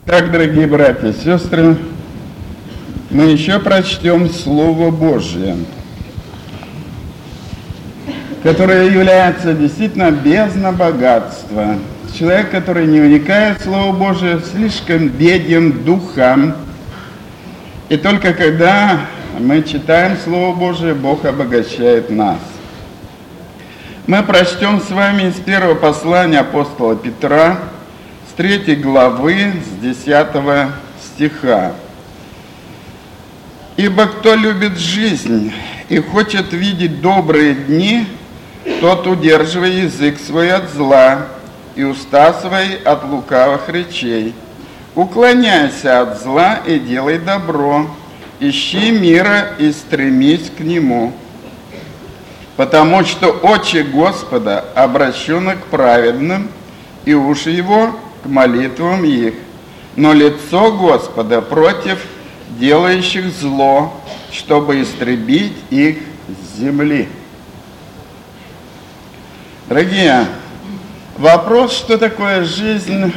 Так, дорогие братья и сестры, мы еще прочтем Слово Божье, которое является действительно бездна богатства. Человек, который не вникает в Слово Божие, слишком беден духом. И только когда мы читаем Слово Божие, Бог обогащает нас. Мы прочтем с вами из первого послания апостола Петра, с 3 главы, с 10 стиха. «Ибо кто любит жизнь и хочет видеть добрые дни, тот удерживай язык свой от зла и уста свои от лукавых речей. Уклоняйся от зла и делай добро, ищи мира и стремись к нему. Потому что очи Господа обращены к праведным, и уши его к молитвам их. Но лицо Господа против делающих зло, чтобы истребить их с земли». Дорогие, вопрос, что такое жизнь,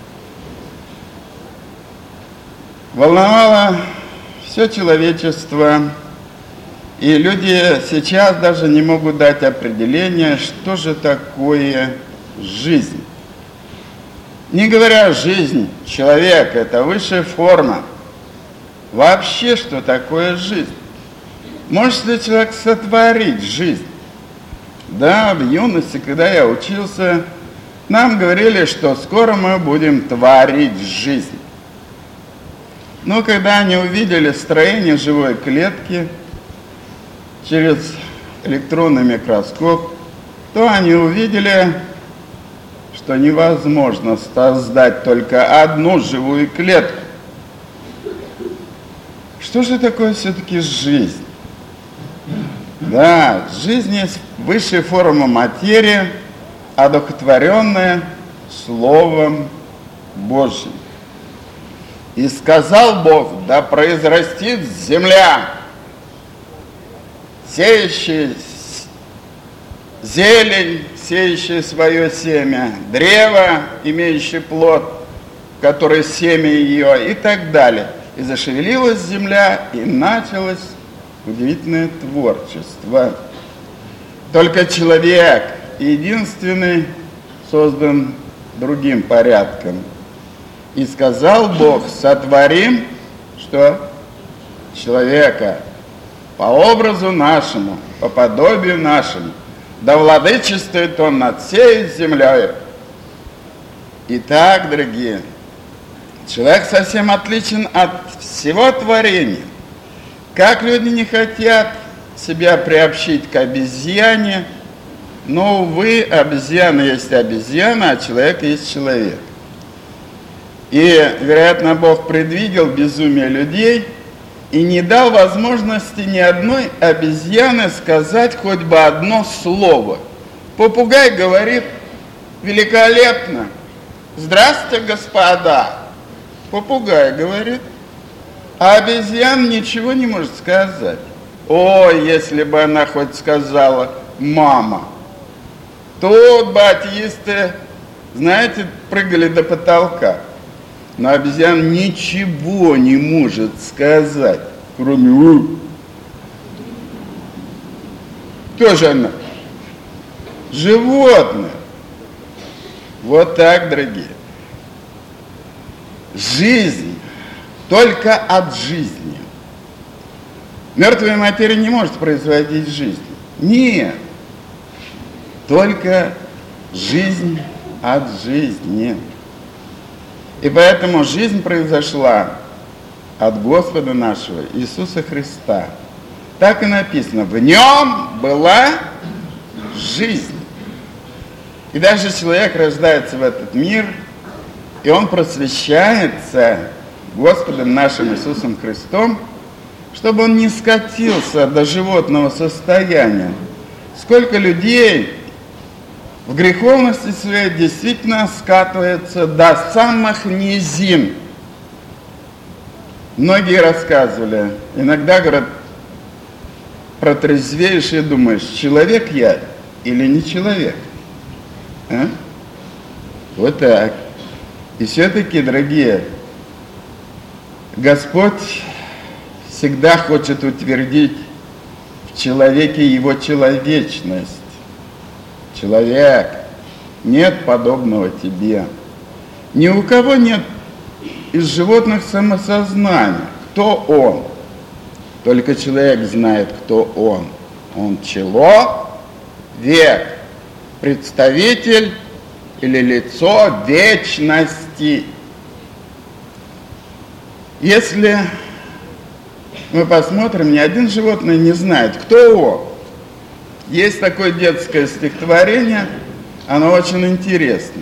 волновало все человечество. И люди сейчас даже не могут дать определение, что же такое жизнь. Не говоря жизнь человека, это высшая форма. Вообще, что такое жизнь? Может ли человек сотворить жизнь? Да, в юности, когда я учился, нам говорили, что скоро мы будем творить жизнь. Но когда они увидели строение живой клетки через электронный микроскоп, то они увидели, что невозможно создать только одну живую клетку. Что же такое все-таки жизнь? Да, жизнь есть высшая форма материи, одухотворенная Словом Божьим. «И сказал Бог, да произрастит земля, сеющая зелень, сеющая свое семя, древо, имеющее плод, который семя ее, и так далее. И зашевелилась земля, и началось удивительное творчество. Только человек единственный создан другим порядком. И сказал Бог, сотворим, что? Человека по образу нашему, по подобию нашему, да владычествует он над всей землей». Итак, дорогие, человек совсем отличен от всего творения. Как люди не хотят себя приобщить к обезьяне, но, увы, обезьяна есть обезьяна, а человек есть человек. И, вероятно, Бог предвидел безумие людей и не дал возможности ни одной обезьяне сказать хоть бы одно слово. Попугай говорит великолепно: «Здравствуйте, господа!» Попугай говорит, а обезьяна ничего не может сказать. Ой, если бы она хоть сказала «мама», тут бы атеисты, знаете, прыгали до потолка. Но обезьяна ничего не может сказать, кроме «у». Кто же она? Животное. Вот так, дорогие. Жизнь только от жизни. Мертвая материя не может производить жизнь. Нет. Только жизнь от жизни. И поэтому жизнь произошла от Господа нашего Иисуса Христа. Так и написано: в нем была жизнь. И даже человек рождается в этот мир, и он просвещается Господом нашим Иисусом Христом, чтобы он не скатился до животного состояния. Сколько людей в греховности своей действительно скатывается до самых низин. Многие рассказывали, иногда, говорят, протрезвеешь и думаешь, человек я или не человек? А? Вот так. И все-таки, дорогие, Господь всегда хочет утвердить в человеке его человечность. Человек, нет подобного тебе. Ни у кого нет из животных самосознания, кто он. Только человек знает, кто он. Он человек, представитель или лицо вечности. Если мы посмотрим, ни один животное не знает, кто он. Есть такое детское стихотворение, оно очень интересное.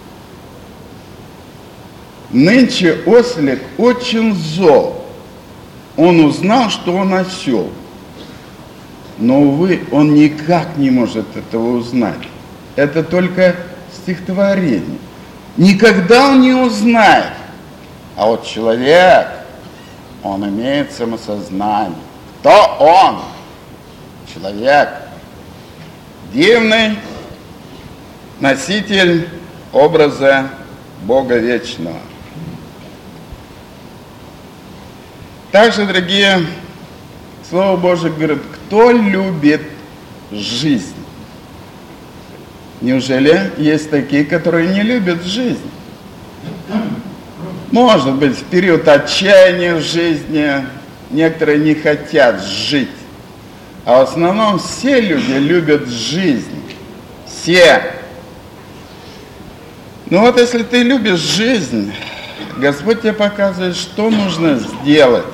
Нынче ослик очень зол. Он узнал, что он осел. Но, увы, он никак не может этого узнать. Это только стихотворение. Никогда он не узнает. А вот человек, он имеет самосознание. Кто он? Человек. Дивный носитель образа Бога Вечного. Также, дорогие, Слово Божие говорит, кто любит жизнь? Неужели есть такие, которые не любят жизнь? Может быть, в период отчаяния в жизни некоторые не хотят жить. А в основном все люди любят жизнь. Все. Ну вот если ты любишь жизнь, Господь тебе показывает, что нужно сделать,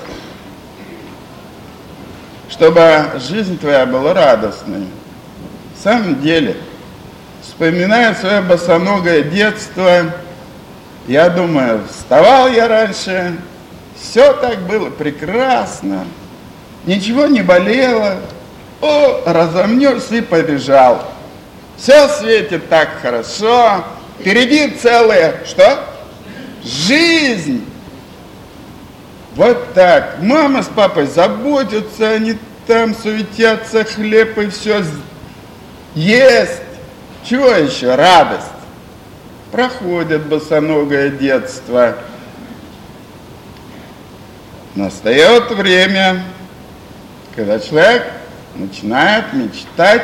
чтобы жизнь твоя была радостной. В самом деле, вспоминая свое босоногое детство, я думаю, вставал я раньше, все так было прекрасно, ничего не болело, разомнешься и побежал. Все светит так хорошо, впереди целая, что? Жизнь. Вот так. Мама с папой заботятся, они там суетятся, хлеб и все есть. Чего еще? Радость. Проходит босоногое детство. Настает время, когда человек начинает мечтать.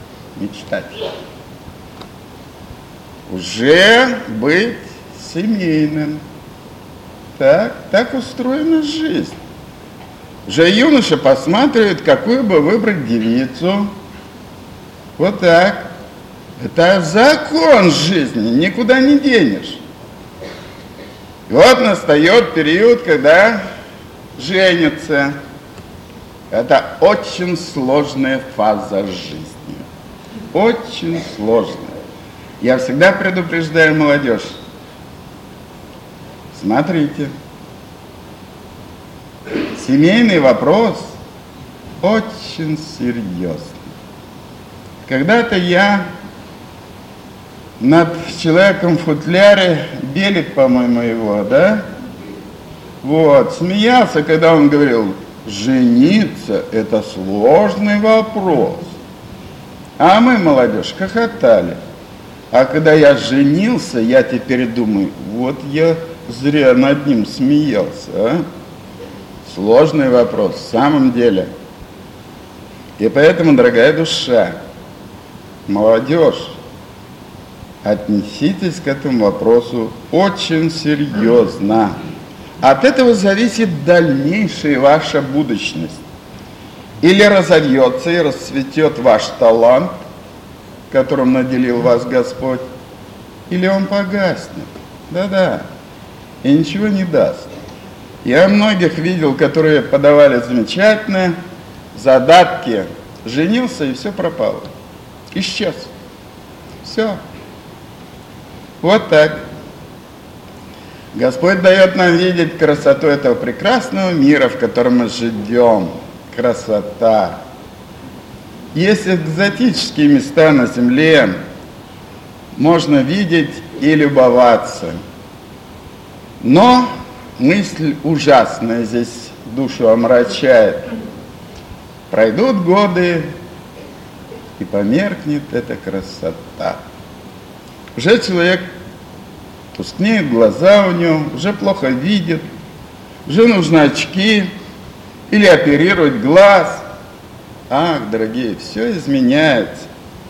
Уже быть семейным. Так устроена жизнь. Уже юноша посматривает, какую бы выбрать девицу. Вот так. Это закон жизни, никуда не денешь. И вот настает период, когда женятся. Это очень сложная фаза жизни. Очень сложная. Я всегда предупреждаю молодежь. Смотрите. Семейный вопрос очень серьезный. Когда-то я над человеком в футляре, Белик, по-моему, его, да? Вот, смеялся, когда он говорил, жениться – это сложный вопрос. А мы, молодежь, хохотали. А когда я женился, я теперь думаю, вот я зря над ним смеялся, а? Сложный вопрос, в самом деле. И поэтому, дорогая душа, молодежь, отнеситесь к этому вопросу очень серьезно. От этого зависит дальнейшая ваша будущность. Или разовьется и расцветет ваш талант, которым наделил вас Господь, или он погаснет. Да-да, и ничего не даст. Я многих видел, которые подавали замечательные задатки, женился и все пропало. Исчез. Все. Вот так. Господь дает нам видеть красоту этого прекрасного мира, в котором мы живем. Красота. Есть экзотические места на земле, можно видеть и любоваться. Но мысль ужасная здесь душу омрачает. Пройдут годы, и померкнет эта красота. Уже человек тускнеют глаза у него, уже плохо видит, Уже нужны очки или оперировать глаз. Ах, дорогие, все изменяется.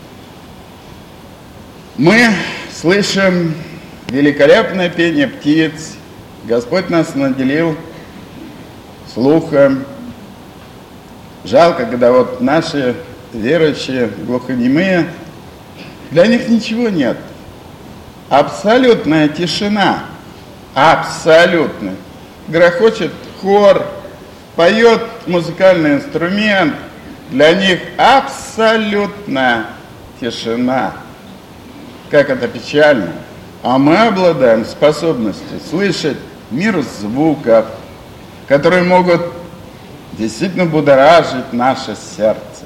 Мы слышим великолепное пение птиц. Господь нас наделил слухом. Жалко, когда вот наши верующие, глухонемые, для них ничего нет. Абсолютная тишина. Абсолютно. Грохочет хор, поет музыкальный инструмент. Для них абсолютная тишина. Как это печально. А мы обладаем способностью слышать мир звуков, которые могут действительно будоражить наше сердце.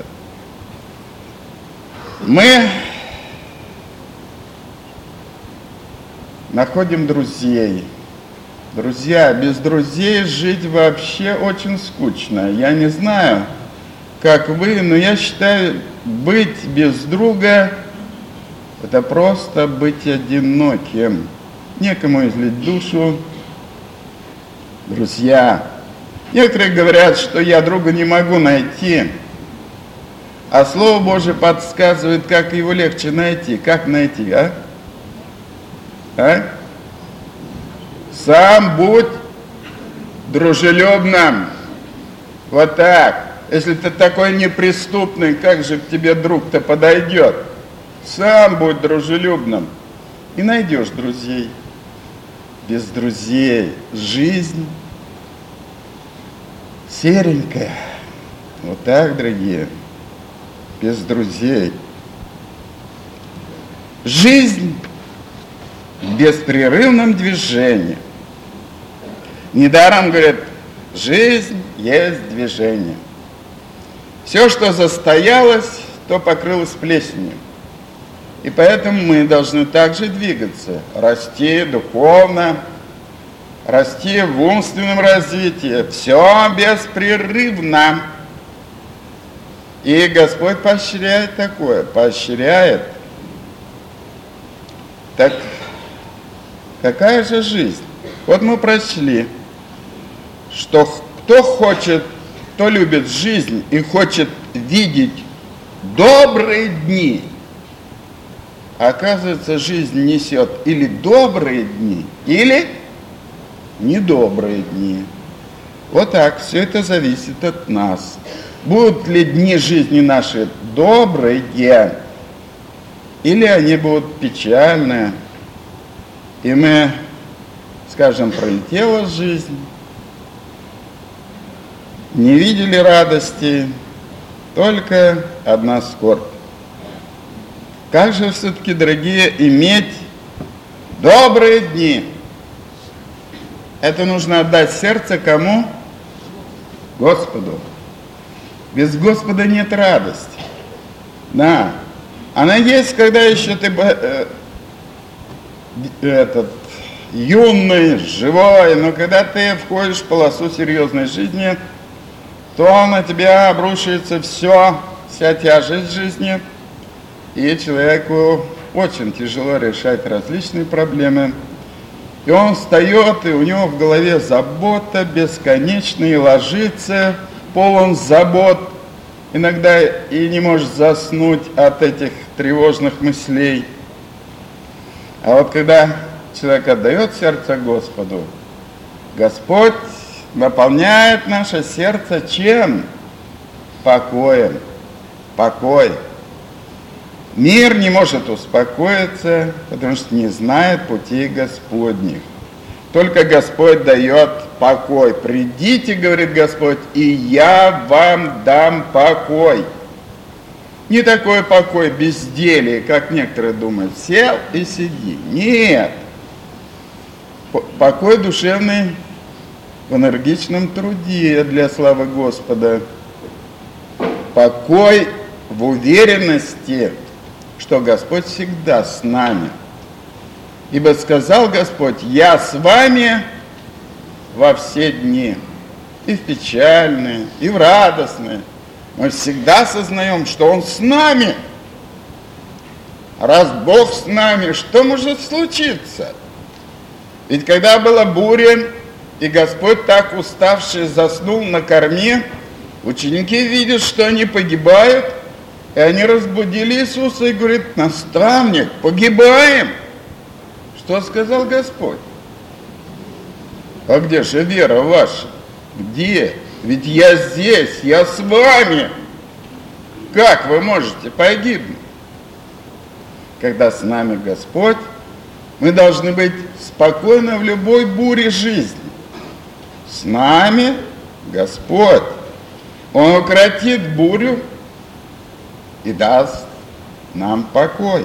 Мы находим друзей. Друзья, без друзей жить вообще очень скучно. Я не знаю, как вы, но я считаю, быть без друга – это просто быть одиноким. Некому излить душу. Друзья. Некоторые говорят, что я друга не могу найти. А Слово Божие подсказывает, как его легче найти. Как найти, а? Сам будь дружелюбным. Вот так. Если ты такой неприступный, как же к тебе друг-то подойдет? Сам будь дружелюбным. И найдешь друзей. Без друзей жизнь серенькая. Вот так, дорогие. Без друзей. Жизнь в беспрерывном движении. Недаром, говорят, жизнь есть движение. Все, что застоялось, то покрылось плесенью. И поэтому мы должны также двигаться, расти духовно, расти в умственном развитии. Все беспрерывно. И Господь поощряет такое, поощряет. Так какая же жизнь? Вот мы прочли, что кто любит жизнь и хочет видеть добрые дни, оказывается, жизнь несет или добрые дни, или недобрые дни. Вот так, все это зависит от нас. Будут ли дни жизни наши добрые, или они будут печальные, и мы скажем, пролетела жизнь, не видели радости, только одна скорбь. Как же все-таки, дорогие, иметь добрые дни? Это нужно отдать сердце кому? Господу. Без Господа нет радости. Да. Она есть, когда еще ты юный, живой, но когда ты входишь в полосу серьезной жизни, то на тебя обрушивается вся тяжесть жизни, и человеку очень тяжело решать различные проблемы. И он встает, и у него в голове забота бесконечная, и ложится полон забот, иногда и не может заснуть от этих тревожных мыслей. А вот когда человек отдает сердце Господу, Господь наполняет наше сердце чем? Покоем. Покой. Мир не может успокоиться, потому что не знает путей Господних. Только Господь дает покой. Придите, говорит Господь, и я вам дам покой. Не такой покой безделия, как некоторые думают. Сел и сиди. Нет. Покой душевный в энергичном труде для славы Господа. Покой в уверенности, что Господь всегда с нами. Ибо сказал Господь: я с вами во все дни, и в печальные, и в радостные. Мы всегда сознаем, что Он с нами. Раз Бог с нами, что может случиться? Ведь когда была буря, И Господь, так уставший, заснул на корме. Ученики видят, что они погибают, и они разбудили Иисуса и говорят: наставник, погибаем. Что сказал Господь? А где же вера ваша? Где? Ведь я здесь, я с вами. Как вы можете погибнуть? Когда с нами Господь, мы должны быть спокойны в любой буре жизни. С нами Господь. Он укротит бурю и даст нам покой.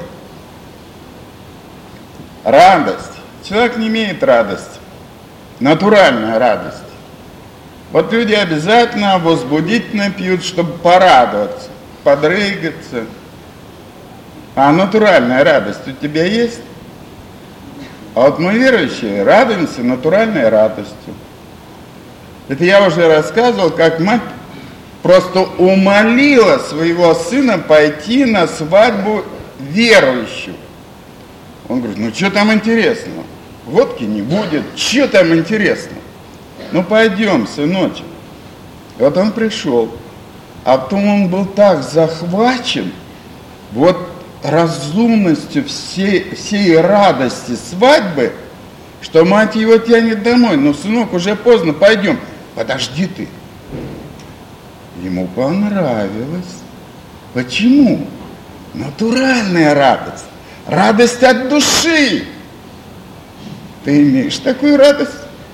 Радость. Человек не имеет радости. Натуральная радость. Вот люди обязательно возбудительно пьют, чтобы порадоваться, подрыгаться. А натуральная радость у тебя есть? А вот мы, верующие, радуемся натуральной радостью. Это я уже рассказывал, как мать просто умолила своего сына пойти на свадьбу верующую. Он говорит: ну что там интересного? Водки не будет, что там интересного? Ну пойдем, сыночек. И вот он пришел, а потом он был так захвачен вот разумностью всей радости свадьбы, что мать его тянет домой. Ну, сынок, уже поздно, пойдем. Подожди ты. Ему понравилось. Почему? Натуральная радость. Радость от души. Ты имеешь такую радость?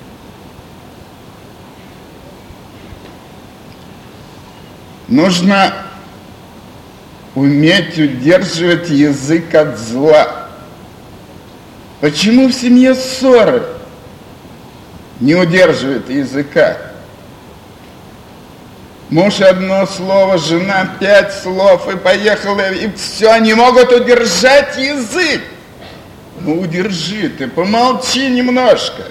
Нужно уметь удерживать язык от зла. Почему в семье ссоры? Не удерживает языка. Муж одно слово, жена 5 слов, и поехала, и все, не могут удержать язык. Ну удержи ты, помолчи немножко.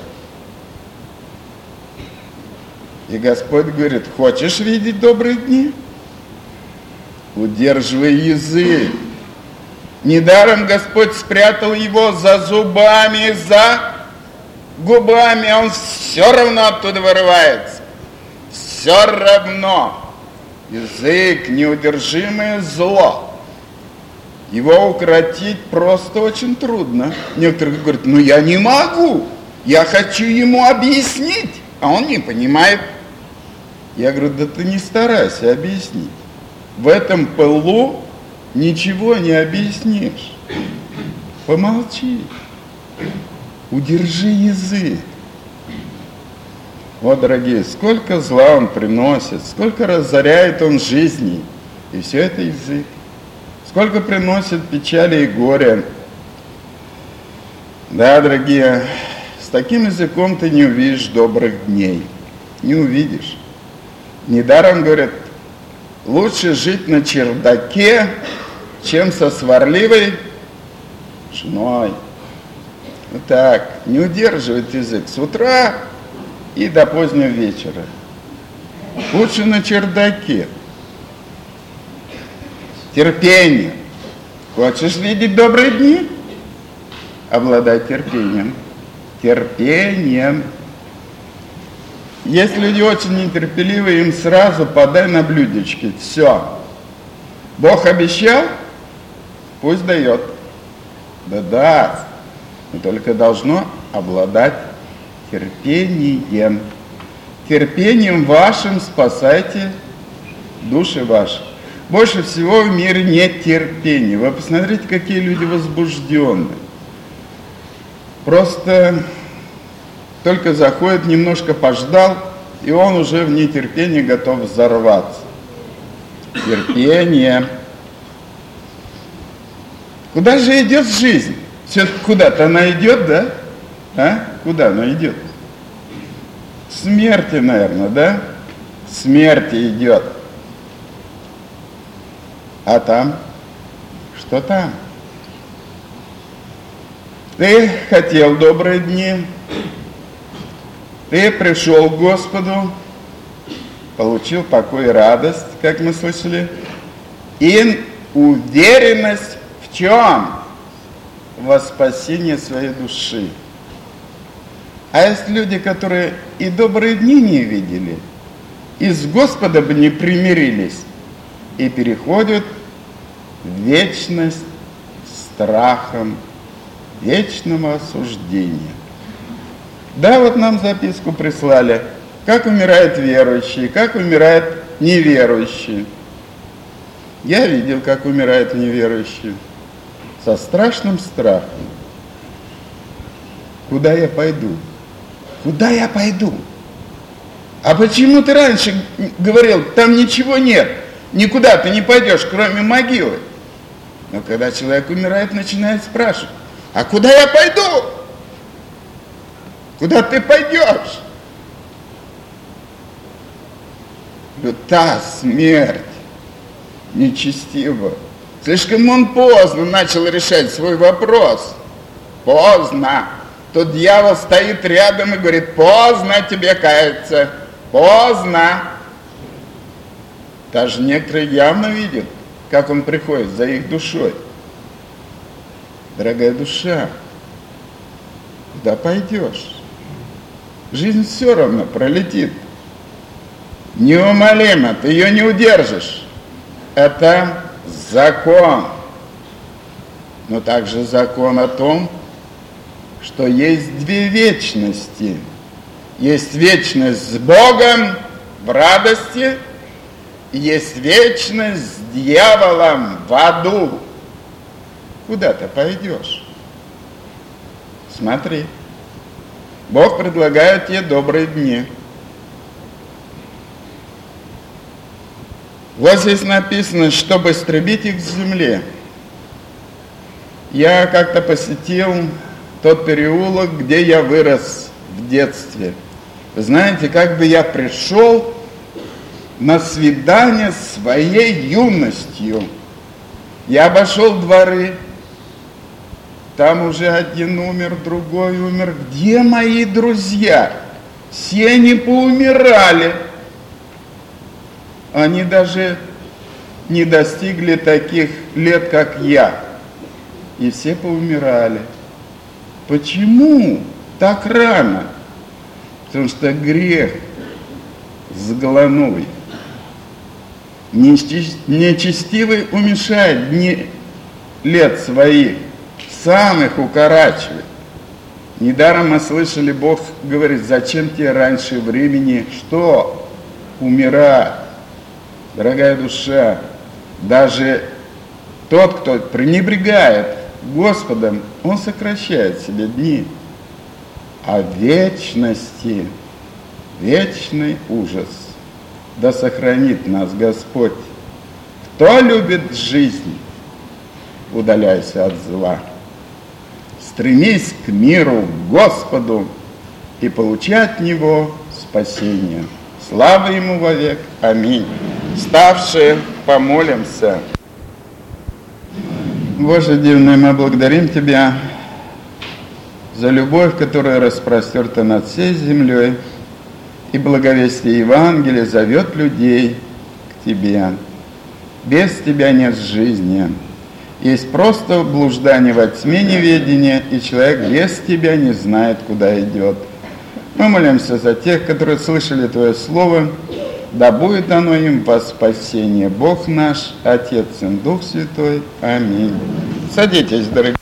И Господь говорит: хочешь видеть добрые дни? Удерживай язык. Недаром Господь спрятал его за зубами, за губами, он все равно оттуда вырывается. Все равно. Язык — неудержимое зло. Его укротить просто очень трудно. Некоторые говорят: ну я не могу, я хочу ему объяснить, а он не понимает. Я говорю: да ты не старайся объяснить. В этом пылу ничего не объяснишь. Помолчи. Удержи язык. Вот, дорогие, сколько зла он приносит, сколько разоряет он жизни. И все это язык. Сколько приносит печали и горя. Да, дорогие, с таким языком ты не увидишь добрых дней. Не увидишь. Недаром, говорят, лучше жить на чердаке, чем со сварливой женой. Вот так, не удерживает язык с утра и до позднего вечера. Лучше на чердаке. Терпение. Хочешь видеть добрые дни? Обладай терпением. Терпением. Есть люди очень нетерпеливые, им сразу подай на блюдечке. Все. Бог обещал, пусть дает. Да даст. Но только должно обладать терпением. Терпением вашим спасайте души ваши. Больше всего в мире нет терпения. Вы посмотрите, какие люди возбужденные. Просто только заходит, немножко пождал, и он уже в нетерпении готов взорваться. Терпение. Куда же идет жизнь? Все-таки куда-то она идет, да? А? Куда она идет? К смерти, наверное, да? К смерти идет. А там? Что там? Ты хотел добрые дни. Ты пришел к Господу, получил покой и радость, как мы слышали, и уверенность в чем? Во спасении своей души. А есть люди, которые и добрые дни не видели, и с Господом бы не примирились, и переходят в вечность страхом вечного осуждения. Да, вот нам записку прислали, как умирают верующие, как умирают неверующие. Я видел, как умирают неверующие, со страшным страхом. Куда я пойду? Куда я пойду? А почему ты раньше говорил, там ничего нет, никуда ты не пойдешь, кроме могилы? Но когда человек умирает, начинает спрашивать, а куда я пойду? Куда ты пойдешь? Та смерть нечестива. Слишком он поздно начал решать свой вопрос. Поздно. Тут дьявол стоит рядом и говорит, поздно тебе каяться, поздно. Даже некоторые явно видят, как он приходит за их душой. Дорогая душа, куда пойдешь? Жизнь все равно пролетит. Неумолимо, ты ее не удержишь. Это закон. Но также закон о том, что есть две вечности. Есть вечность с Богом в радости, и есть вечность с дьяволом в аду. Куда ты пойдешь? Смотри. Бог предлагает тебе добрые дни. Вот здесь написано, чтобы истребить их с земли. Я как-то посетил тот переулок, где я вырос в детстве. Вы знаете, как бы я пришел на свидание с своей юностью. Я обошел дворы, там уже один умер, другой умер. Где мои друзья? Все они поумирали. Они даже не достигли таких лет, как я. И все поумирали. Почему так рано? Потому что грех сгланул. Нечестивый уменьшает дни лет своих, сам их укорачивает. Недаром мы слышали, Бог говорит, зачем тебе раньше времени что? Умирать. Дорогая душа, даже тот, кто пренебрегает Господом, он сокращает себе дни. А в вечности вечный ужас. Да сохранит нас Господь. Кто любит жизнь, удаляйся от зла. Стремись к миру, к Господу, и получай от Него спасение. Слава Ему вовек. Аминь. Вставшие, помолимся. Боже дивный, мы благодарим Тебя за любовь, которая распростерта над всей землей, и благовестие Евангелия зовет людей к Тебе. Без Тебя нет жизни. Есть просто блуждание во тьме неведения, и человек без Тебя не знает, куда идет. Мы молимся за тех, которые слышали Твое Слово, да будет оно им во спасение. Бог наш, Отец и Дух Святой. Аминь. Садитесь, дорогие.